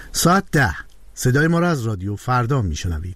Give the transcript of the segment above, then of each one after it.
ساعت 10 صدای ما را از رادیو فردا میشنوید.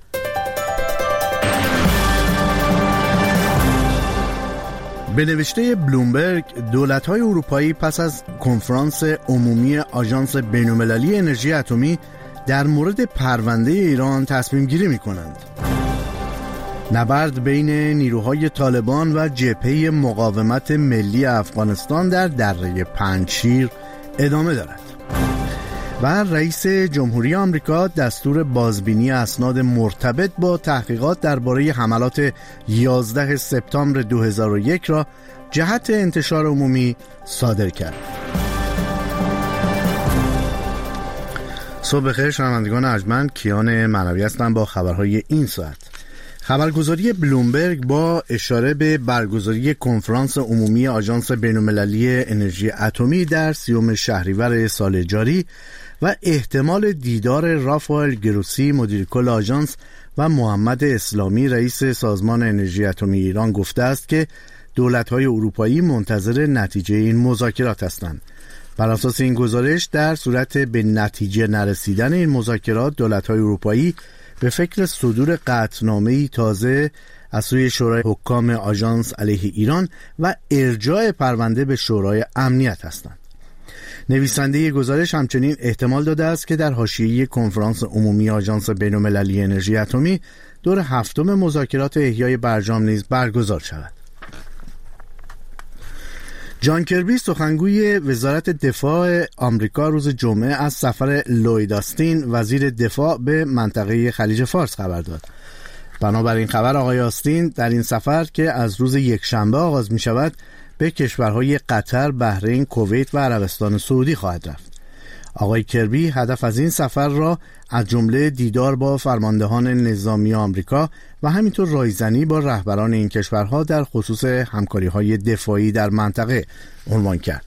به نوشته بلومبرگ، دولت‌های اروپایی پس از کنفرانس عمومی آژانس بین‌المللی انرژی اتمی در مورد پرونده ایران تصمیم گیری می‌کنند. نبرد بین نیروهای طالبان و جبهه مقاومت ملی افغانستان در دره پنجشیر ادامه دارد. و رئیس جمهوری آمریکا دستور بازبینی اسناد مرتبط با تحقیقات درباره حملات 11 سپتامبر 2001 را جهت انتشار عمومی صادر کرد. صبح بخیر شنوندگان ارجمند، کیان معنوی هستم با خبرهای این ساعت. خبرگزاری بلومبرگ با اشاره به برگزاری کنفرانس عمومی آژانس بین‌المللی انرژی اتمی در 30 شهریور سال جاری و احتمال دیدار رافائل گروسی مدیر کل آژانس و محمد اسلامی رئیس سازمان انرژی اتمی ایران گفته است که دولت‌های اروپایی منتظر نتیجه این مذاکرات هستند. بر اساس این گزارش در صورت به نتیجه نرسیدن این مذاکرات، دولت‌های اروپایی به فکر صدور قطعنامه‌ای تازه از سوی شورای حکام آژانس علیه ایران و ارجاع پرونده به شورای امنیت هستند. نویسنده گزارش همچنین احتمال داده است که در حاشیه کنفرانس عمومی آژانس بین‌المللی انرژی اتمی دور هفتم مذاکرات احیای برجام نیز برگزار شود. جان کربی سخنگوی وزارت دفاع آمریکا روز جمعه از سفر لوید آستین وزیر دفاع به منطقه خلیج فارس خبر داد. بنابراین خبر آقای آستین در این سفر که از روز یکشنبه آغاز می شود به کشورهای قطر، بحرین، کویت و عربستان سعودی خواهد رفت. آقای کربی هدف از این سفر را از جمله دیدار با فرماندهان نظامی آمریکا و همینطور رایزنی با رهبران این کشورها در خصوص همکاری‌های دفاعی در منطقه عنوان کرد.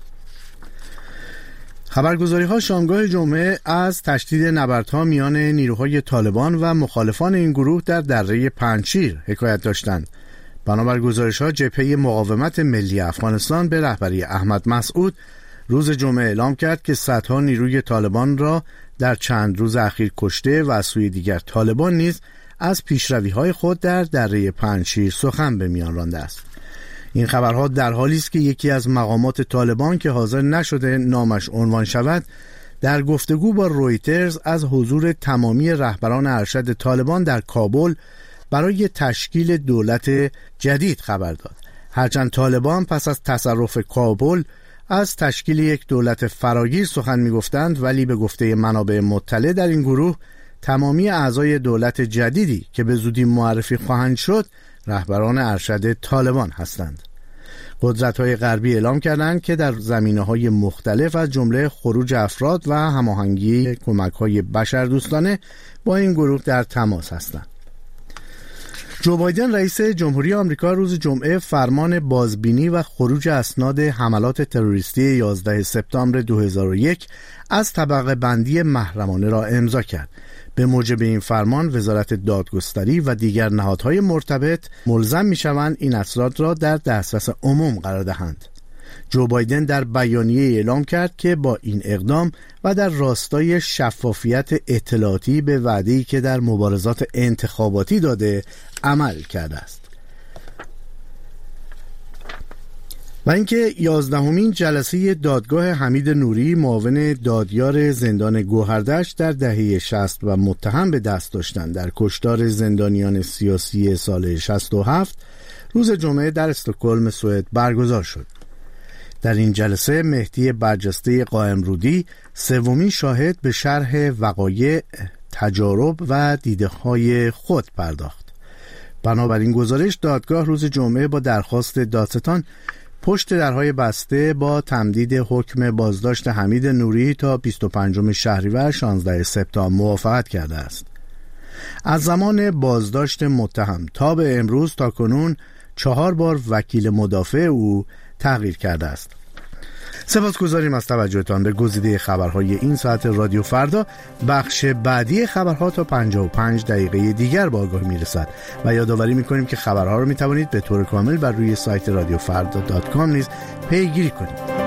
خبرگزاری‌ها شامگاه جمعه از تشدید نبردها میان نیروهای طالبان و مخالفان این گروه در دره پنجشیر حکایت داشتند. بنابر گزارش‌ها، جبهه مقاومت ملی افغانستان به رهبری احمد مسعود روز جمعه اعلام کرد که صدها نیروی طالبان را در چند روز اخیر کشته و از سوی دیگر طالبان نیز از پیشروی‌های خود در دره پنجشیر سخن به میان رانده است. این خبرها در حالی است که یکی از مقامات طالبان که حاضر نشده نامش عنوان شود، در گفتگو با رویترز از حضور تمامی رهبران ارشد طالبان در کابل برای تشکیل دولت جدید خبر داد. هرچند طالبان پس از تصرف کابل از تشکیل یک دولت فراگیر سخن می‌گفتند، ولی به گفته منابع مطلع در این گروه تمامی اعضای دولت جدیدی که به زودی معرفی خواهند شد رهبران ارشد طالبان هستند. قدرت‌های غربی اعلام کردند که در زمینه‌های مختلف از جمله خروج افراد و هماهنگی کمک‌های بشردوستانه با این گروه در تماس هستند. جو بایدن رئیس جمهوری آمریکا روز جمعه فرمان بازبینی و خروج اسناد حملات تروریستی 11 سپتامبر 2001 از طبقه بندی محرمانه را امضا کرد. به موجب این فرمان، وزارت دادگستری و دیگر نهادهای مرتبط ملزم می‌شوند این اسناد را در دسترس عموم قرار دهند. جو بایدن در بیانیه اعلام کرد که با این اقدام و در راستای شفافیت اطلاعاتی به وعده‌ای که در مبارزات انتخاباتی داده عمل کرده است. و اینکه 11مین جلسه دادگاه حمید نوری معاون دادیار زندان گوهردشت در دهه 60 و متهم به دست داشتن در کشتار زندانیان سیاسی سال 67 روز جمعه در استکهلم سوئد برگزار شد. در این جلسه مهدی برجسته قائمرودی سومین شاهد به شرح وقایع، تجارب و دیده‌های خود پرداخت. بنابراین گزارش دادگاه روز جمعه با درخواست دادستان پشت درهای بسته با تمدید حکم بازداشت حمید نوری تا 25 شهریور 16 سپتامبر موافقت کرده است. از زمان بازداشت متهم تا به امروز تاکنون 4 بار وکیل مدافع او تغییر کرده است. سپاسگزاریم از توجهتان به گزیده خبرهای این ساعت رادیو فردا. بخش بعدی خبرها تا 55 دقیقه دیگر با آگاهی میرسد و یادآوری میکنیم که خبرها رو میتوانید به طور کامل بر روی سایت radiofrda.com نیز پیگیری کنید.